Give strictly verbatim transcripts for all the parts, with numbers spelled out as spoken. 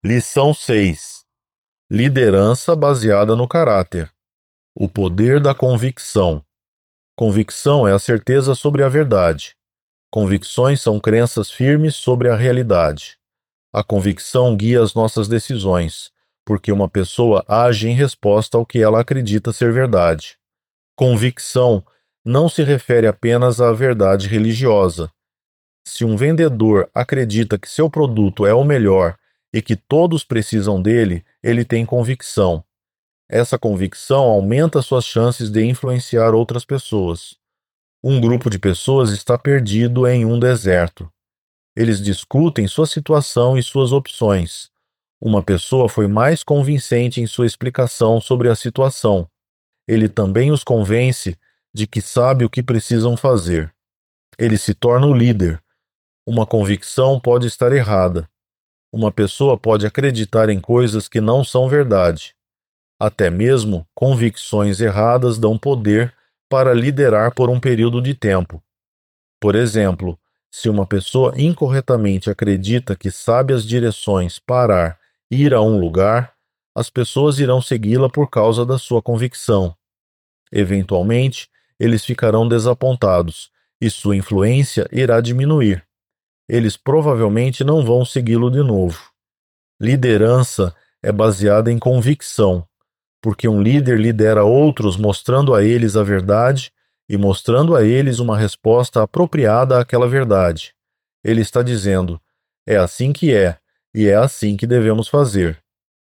Lição seis: Liderança baseada no caráter. O poder da convicção. Convicção é a certeza sobre a verdade. Convicções são crenças firmes sobre a realidade. A convicção guia as nossas decisões, porque uma pessoa age em resposta ao que ela acredita ser verdade. Convicção não se refere apenas à verdade religiosa. Se um vendedor acredita que seu produto é o melhor e que todos precisam dele, ele tem convicção. Essa convicção aumenta suas chances de influenciar outras pessoas. Um grupo de pessoas está perdido em um deserto. Eles discutem sua situação e suas opções. Uma pessoa foi mais convincente em sua explicação sobre a situação. Ele também os convence de que sabe o que precisam fazer. Ele se torna o líder. Uma convicção pode estar errada. Uma pessoa pode acreditar em coisas que não são verdade. Até mesmo convicções erradas dão poder para liderar por um período de tempo. Por exemplo, se uma pessoa incorretamente acredita que sabe as direções parar e ir a um lugar, as pessoas irão segui-la por causa da sua convicção. Eventualmente, eles ficarão desapontados e sua influência irá diminuir. Eles provavelmente não vão segui-lo de novo. Liderança é baseada em convicção, porque um líder lidera outros mostrando a eles a verdade e mostrando a eles uma resposta apropriada àquela verdade. Ele está dizendo: é assim que é, e é assim que devemos fazer.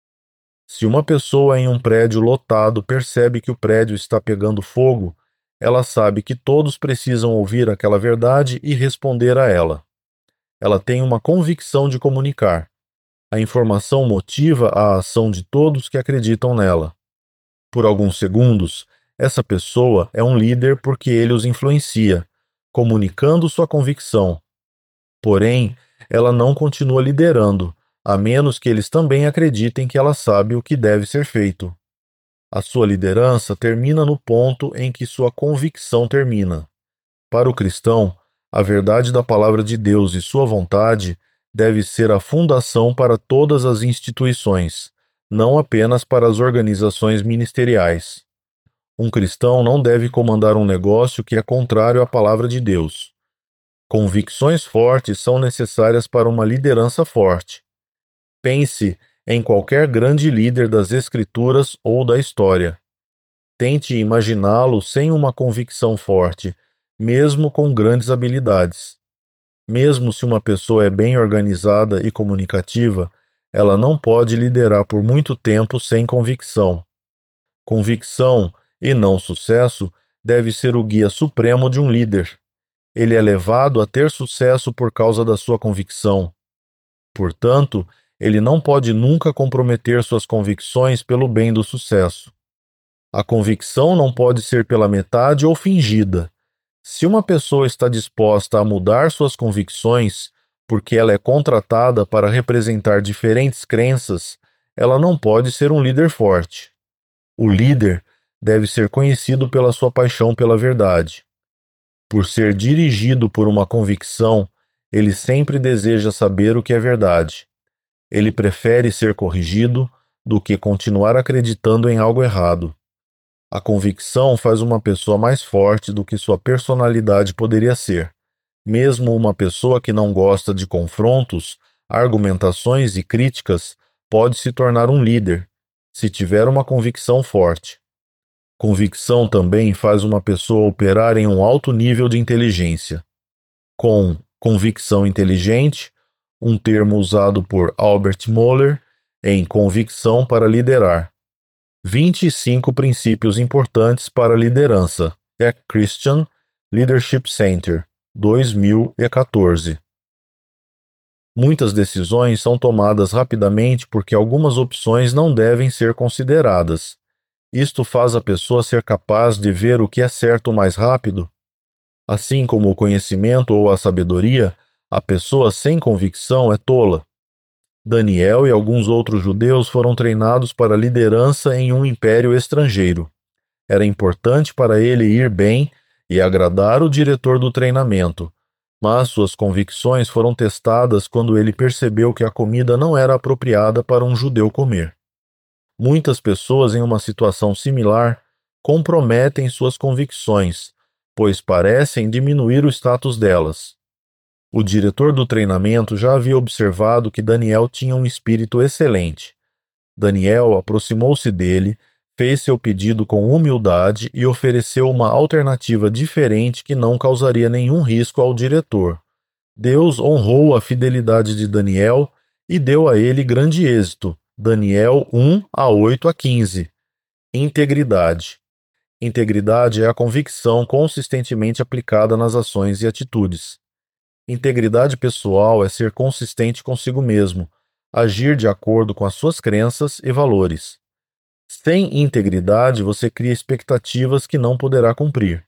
Se uma pessoa em um prédio lotado percebe que o prédio está pegando fogo, ela sabe que todos precisam ouvir aquela verdade e responder a ela. Ela tem uma convicção de comunicar. A informação motiva a ação de todos que acreditam nela. Por alguns segundos, essa pessoa é um líder porque ele os influencia, comunicando sua convicção. Porém, ela não continua liderando, a menos que eles também acreditem que ela sabe o que deve ser feito. A sua liderança termina no ponto em que sua convicção termina. Para o cristão, a verdade da palavra de Deus e sua vontade deve ser a fundação para todas as instituições, não apenas para as organizações ministeriais. Um cristão não deve comandar um negócio que é contrário à palavra de Deus. Convicções fortes são necessárias para uma liderança forte. Pense em qualquer grande líder das Escrituras ou da história. Tente imaginá-lo sem uma convicção forte, mesmo com grandes habilidades. Mesmo se uma pessoa é bem organizada e comunicativa, ela não pode liderar por muito tempo sem convicção. Convicção, e não sucesso, deve ser o guia supremo de um líder. Ele é levado a ter sucesso por causa da sua convicção. Portanto, ele não pode nunca comprometer suas convicções pelo bem do sucesso. A convicção não pode ser pela metade ou fingida. Se uma pessoa está disposta a mudar suas convicções porque ela é contratada para representar diferentes crenças, ela não pode ser um líder forte. O líder deve ser conhecido pela sua paixão pela verdade. Por ser dirigido por uma convicção, ele sempre deseja saber o que é verdade. Ele prefere ser corrigido do que continuar acreditando em algo errado. A convicção faz uma pessoa mais forte do que sua personalidade poderia ser. Mesmo uma pessoa que não gosta de confrontos, argumentações e críticas pode se tornar um líder, se tiver uma convicção forte. Convicção também faz uma pessoa operar em um alto nível de inteligência. Com convicção inteligente, um termo usado por Albert Moeller em Convicção para Liderar. vinte e cinco princípios importantes para a liderança. É Christian Leadership Center, dois mil e quatorze. Muitas decisões são tomadas rapidamente porque algumas opções não devem ser consideradas. Isto faz a pessoa ser capaz de ver o que é certo mais rápido. Assim como o conhecimento ou a sabedoria, a pessoa sem convicção é tola. Daniel e alguns outros judeus foram treinados para liderança em um império estrangeiro. Era importante para ele ir bem e agradar o diretor do treinamento, Mas suas convicções foram testadas quando ele percebeu que a comida não era apropriada para um judeu comer. Muitas pessoas em uma situação similar comprometem suas convicções, pois parecem diminuir o status delas. O diretor do treinamento já havia observado que Daniel tinha um espírito excelente. Daniel aproximou-se dele, fez seu pedido com humildade e ofereceu uma alternativa diferente que não causaria nenhum risco ao diretor. Deus honrou a fidelidade de Daniel e deu a ele grande êxito. Daniel um, a oito a quinze. Integridade. Integridade é a convicção consistentemente aplicada nas ações e atitudes. Integridade pessoal é ser consistente consigo mesmo, agir de acordo com as suas crenças e valores. Sem integridade, você cria expectativas que não poderá cumprir.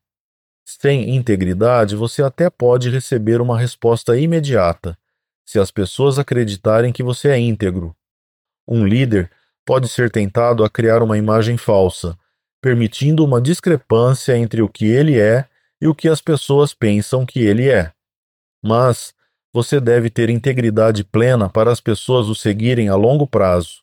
Sem integridade, você até pode receber uma resposta imediata, se as pessoas acreditarem que você é íntegro. Um líder pode ser tentado a criar uma imagem falsa, permitindo uma discrepância entre o que ele é e o que as pessoas pensam que ele é. Mas você deve ter integridade plena para as pessoas o seguirem a longo prazo.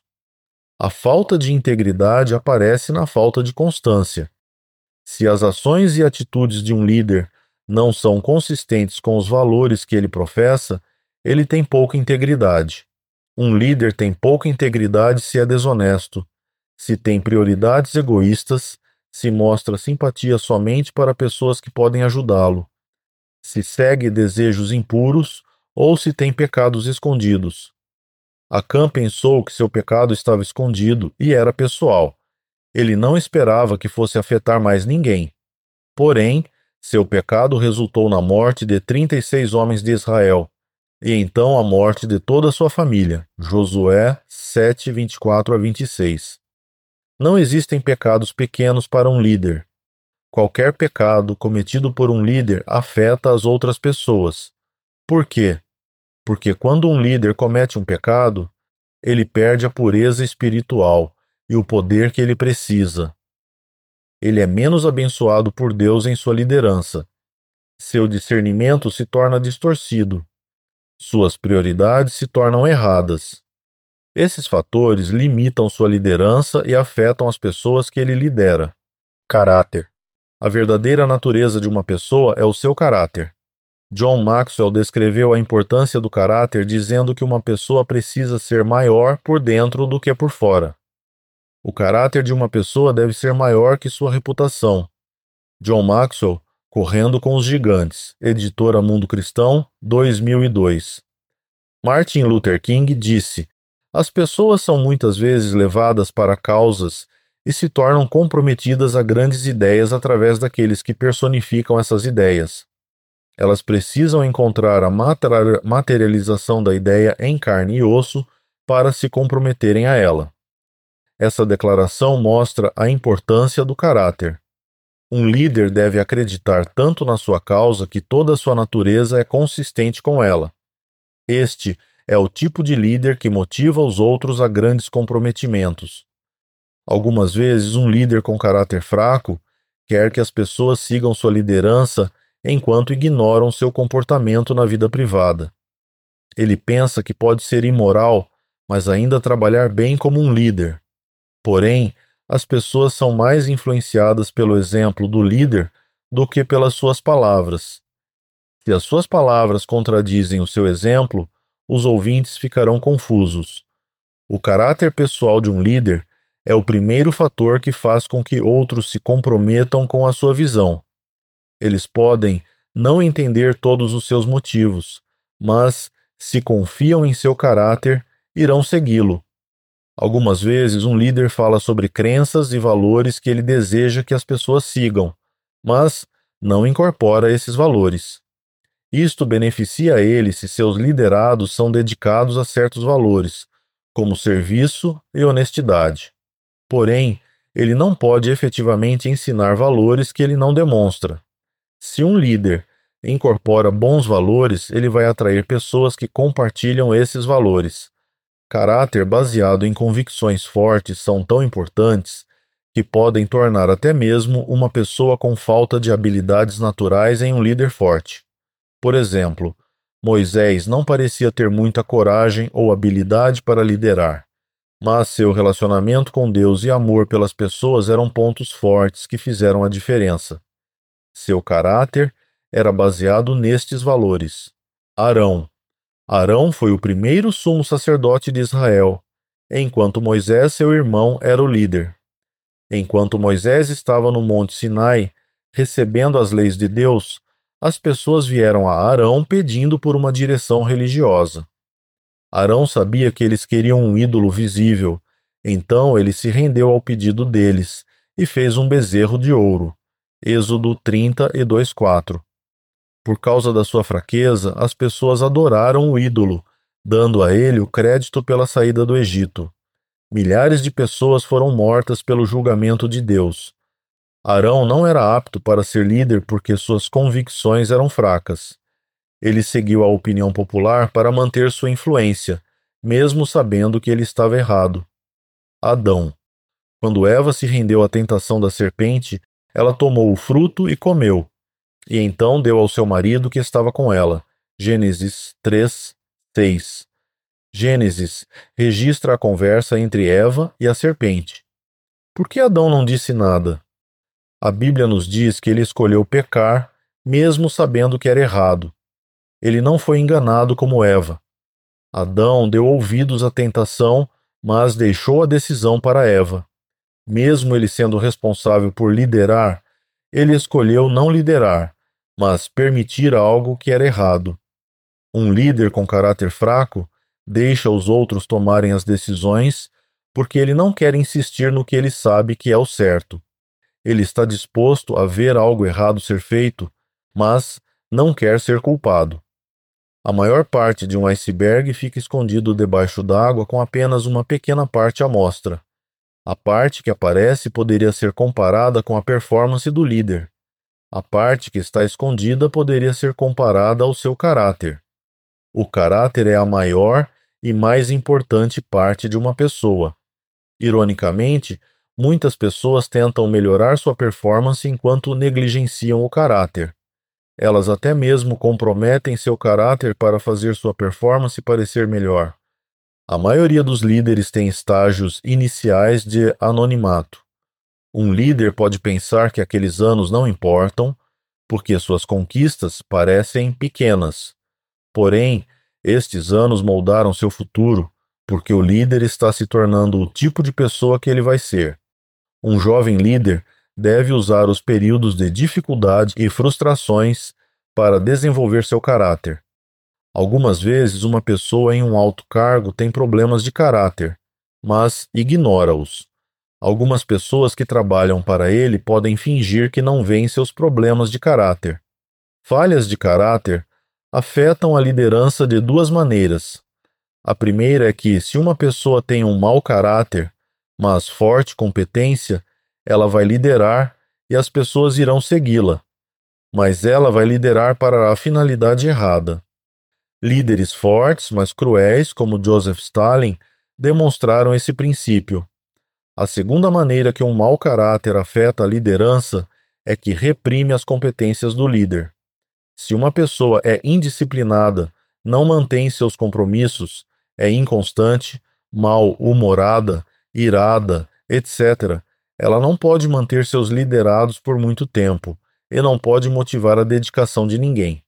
A falta de integridade aparece na falta de constância. Se as ações e atitudes de um líder não são consistentes com os valores que ele professa, ele tem pouca integridade. Um líder tem pouca integridade se é desonesto, se tem prioridades egoístas, se mostra simpatia somente para pessoas que podem ajudá-lo, se segue desejos impuros ou se tem pecados escondidos. Acã pensou que seu pecado estava escondido e era pessoal. Ele não esperava que fosse afetar mais ninguém. Porém, seu pecado resultou na morte de trinta e seis homens de Israel, e então a morte de toda a sua família. Josué sete, vinte e quatro a vinte e seis. Não existem pecados pequenos para um líder. Qualquer pecado cometido por um líder afeta as outras pessoas. Por quê? Porque quando um líder comete um pecado, ele perde a pureza espiritual e o poder que ele precisa. Ele é menos abençoado por Deus em sua liderança. Seu discernimento se torna distorcido. Suas prioridades se tornam erradas. Esses fatores limitam sua liderança e afetam as pessoas que ele lidera. Caráter. A verdadeira natureza de uma pessoa é o seu caráter. John Maxwell descreveu a importância do caráter dizendo que uma pessoa precisa ser maior por dentro do que por fora. O caráter de uma pessoa deve ser maior que sua reputação. John Maxwell, Correndo com os Gigantes, editora Mundo Cristão, dois mil e dois. Martin Luther King disse: as pessoas são muitas vezes levadas para causas e se tornam comprometidas a grandes ideias através daqueles que personificam essas ideias. Elas precisam encontrar a materialização da ideia em carne e osso para se comprometerem a ela. Essa declaração mostra a importância do caráter. Um líder deve acreditar tanto na sua causa que toda a sua natureza é consistente com ela. Este é o tipo de líder que motiva os outros a grandes comprometimentos. Algumas vezes, um líder com caráter fraco quer que as pessoas sigam sua liderança enquanto ignoram seu comportamento na vida privada. Ele pensa que pode ser imoral, mas ainda trabalhar bem como um líder. Porém, as pessoas são mais influenciadas pelo exemplo do líder do que pelas suas palavras. Se as suas palavras contradizem o seu exemplo, os ouvintes ficarão confusos. O caráter pessoal de um líder é o primeiro fator que faz com que outros se comprometam com a sua visão. Eles podem não entender todos os seus motivos, mas, se confiam em seu caráter, irão segui-lo. Algumas vezes, um líder fala sobre crenças e valores que ele deseja que as pessoas sigam, mas não incorpora esses valores. Isto beneficia ele se seus liderados são dedicados a certos valores, como serviço e honestidade. Porém, ele não pode efetivamente ensinar valores que ele não demonstra. Se um líder incorpora bons valores, ele vai atrair pessoas que compartilham esses valores. Caráter baseado em convicções fortes são tão importantes que podem tornar até mesmo uma pessoa com falta de habilidades naturais em um líder forte. Por exemplo, Moisés não parecia ter muita coragem ou habilidade para liderar, mas seu relacionamento com Deus e amor pelas pessoas eram pontos fortes que fizeram a diferença. Seu caráter era baseado nestes valores. Arão. Arão foi o primeiro sumo sacerdote de Israel, enquanto Moisés, seu irmão, era o líder. Enquanto Moisés estava no Monte Sinai, recebendo as leis de Deus, as pessoas vieram a Arão pedindo por uma direção religiosa. Arão sabia que eles queriam um ídolo visível, então ele se rendeu ao pedido deles e fez um bezerro de ouro. Êxodo trinta e dois, quatro. Por causa da sua fraqueza, as pessoas adoraram o ídolo, dando a ele o crédito pela saída do Egito. Milhares de pessoas foram mortas pelo julgamento de Deus. Arão não era apto para ser líder porque suas convicções eram fracas. Ele seguiu a opinião popular para manter sua influência, mesmo sabendo que ele estava errado. Adão. Quando Eva se rendeu à tentação da serpente, ela tomou o fruto e comeu, e então deu ao seu marido que estava com ela. Gênesis três, seis. Gênesis registra a conversa entre Eva e a serpente. Por que Adão não disse nada? A Bíblia nos diz que ele escolheu pecar, mesmo sabendo que era errado. Ele não foi enganado como Eva. Adão deu ouvidos à tentação, mas deixou a decisão para Eva. Mesmo ele sendo responsável por liderar, ele escolheu não liderar, mas permitir algo que era errado. Um líder com caráter fraco deixa os outros tomarem as decisões porque ele não quer insistir no que ele sabe que é o certo. Ele está disposto a ver algo errado ser feito, mas não quer ser culpado. A maior parte de um iceberg fica escondido debaixo d'água com apenas uma pequena parte à mostra. A parte que aparece poderia ser comparada com a performance do líder. A parte que está escondida poderia ser comparada ao seu caráter. O caráter é a maior e mais importante parte de uma pessoa. Ironicamente, muitas pessoas tentam melhorar sua performance enquanto negligenciam o caráter. Elas até mesmo comprometem seu caráter para fazer sua performance parecer melhor. A maioria dos líderes tem estágios iniciais de anonimato. Um líder pode pensar que aqueles anos não importam, porque suas conquistas parecem pequenas. Porém, estes anos moldaram seu futuro, porque o líder está se tornando o tipo de pessoa que ele vai ser. Um jovem líder deve usar os períodos de dificuldade e frustrações para desenvolver seu caráter. Algumas vezes, uma pessoa em um alto cargo tem problemas de caráter, mas ignora-os. Algumas pessoas que trabalham para ele podem fingir que não veem seus problemas de caráter. Falhas de caráter afetam a liderança de duas maneiras. A primeira é que, se uma pessoa tem um mau caráter, mas forte competência, ela vai liderar e as pessoas irão segui-la. Mas ela vai liderar para a finalidade errada. Líderes fortes, mas cruéis, como Joseph Stalin, demonstraram esse princípio. A segunda maneira que um mau caráter afeta a liderança é que reprime as competências do líder. Se uma pessoa é indisciplinada, não mantém seus compromissos, é inconstante, mal-humorada, irada, etcétera, ela não pode manter seus liderados por muito tempo e não pode motivar a dedicação de ninguém.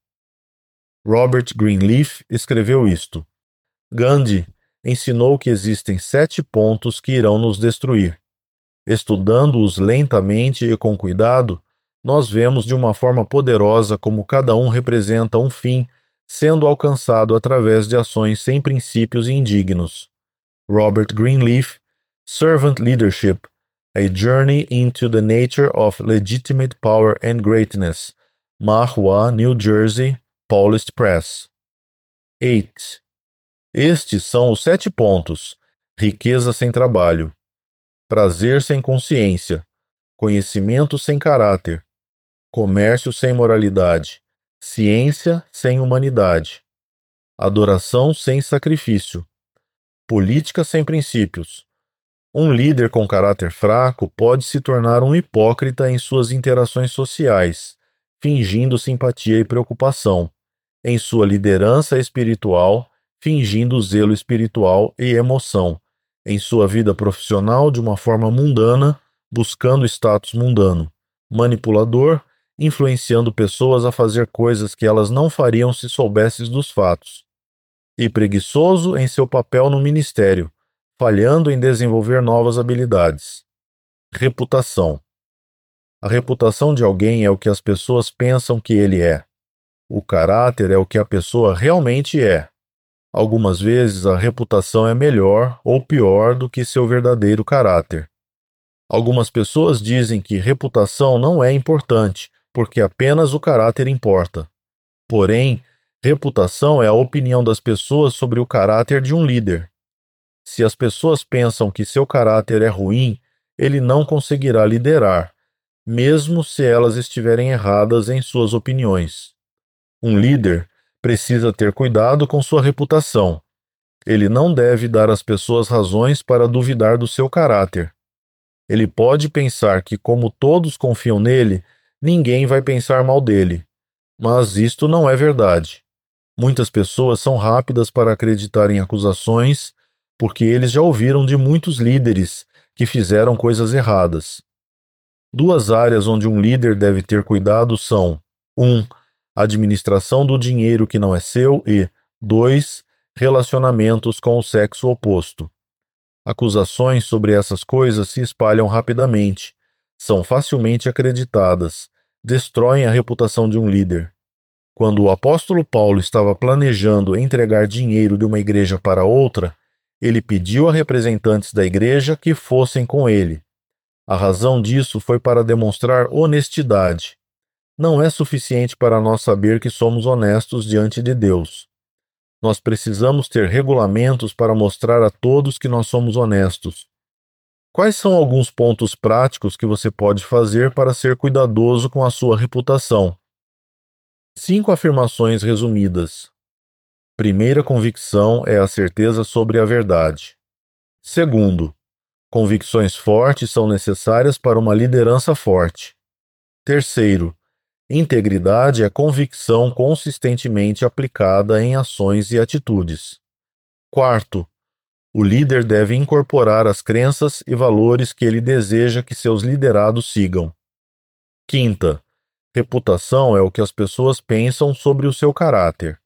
Robert Greenleaf escreveu isto. Gandhi ensinou que existem sete pontos que irão nos destruir. Estudando-os lentamente e com cuidado, nós vemos de uma forma poderosa como cada um representa um fim sendo alcançado através de ações sem princípios e indignos. Robert Greenleaf, Servant Leadership, A Journey into the Nature of Legitimate Power and Greatness, Mahwah, New Jersey, Paulist Press. oito. Estes são os sete pontos: riqueza sem trabalho, prazer sem consciência, conhecimento sem caráter, comércio sem moralidade, ciência sem humanidade, adoração sem sacrifício, política sem princípios. Um líder com caráter fraco pode se tornar um hipócrita em suas interações sociais, fingindo simpatia e preocupação. em sua liderança espiritual, fingindo zelo espiritual e emoção, em sua vida profissional de uma forma mundana, buscando status mundano, manipulador, influenciando pessoas a fazer coisas que elas não fariam se soubessem dos fatos, e preguiçoso em seu papel no ministério, falhando em desenvolver novas habilidades. Reputação. A reputação de alguém é o que as pessoas pensam que ele é. O caráter é o que a pessoa realmente é. Algumas vezes a reputação é melhor ou pior do que seu verdadeiro caráter. Algumas pessoas dizem que reputação não é importante, porque apenas o caráter importa. Porém, reputação é a opinião das pessoas sobre o caráter de um líder. Se as pessoas pensam que seu caráter é ruim, ele não conseguirá liderar, mesmo se elas estiverem erradas em suas opiniões. Um líder precisa ter cuidado com sua reputação. Ele não deve dar às pessoas razões para duvidar do seu caráter. Ele pode pensar que, como todos confiam nele, ninguém vai pensar mal dele. Mas isto não é verdade. Muitas pessoas são rápidas para acreditar em acusações, porque eles já ouviram de muitos líderes que fizeram coisas erradas. Duas áreas onde um líder deve ter cuidado são: um administração do dinheiro que não é seu e dois relacionamentos com o sexo oposto. Acusações sobre essas coisas se espalham rapidamente, são facilmente acreditadas, destroem a reputação de um líder. Quando o apóstolo Paulo estava planejando entregar dinheiro de uma igreja para outra, ele pediu a representantes da igreja que fossem com ele. A razão disso foi para demonstrar honestidade. Não é suficiente para nós saber que somos honestos diante de Deus. Nós precisamos ter regulamentos para mostrar a todos que nós somos honestos. Quais são alguns pontos práticos que você pode fazer para ser cuidadoso com a sua reputação? Cinco afirmações resumidas. Primeira convicção é a certeza sobre a verdade. Segundo, convicções fortes são necessárias para uma liderança forte. Terceiro, integridade é convicção consistentemente aplicada em ações e atitudes. Quarto, o líder deve incorporar as crenças e valores que ele deseja que seus liderados sigam. Quinta, reputação é o que as pessoas pensam sobre o seu caráter.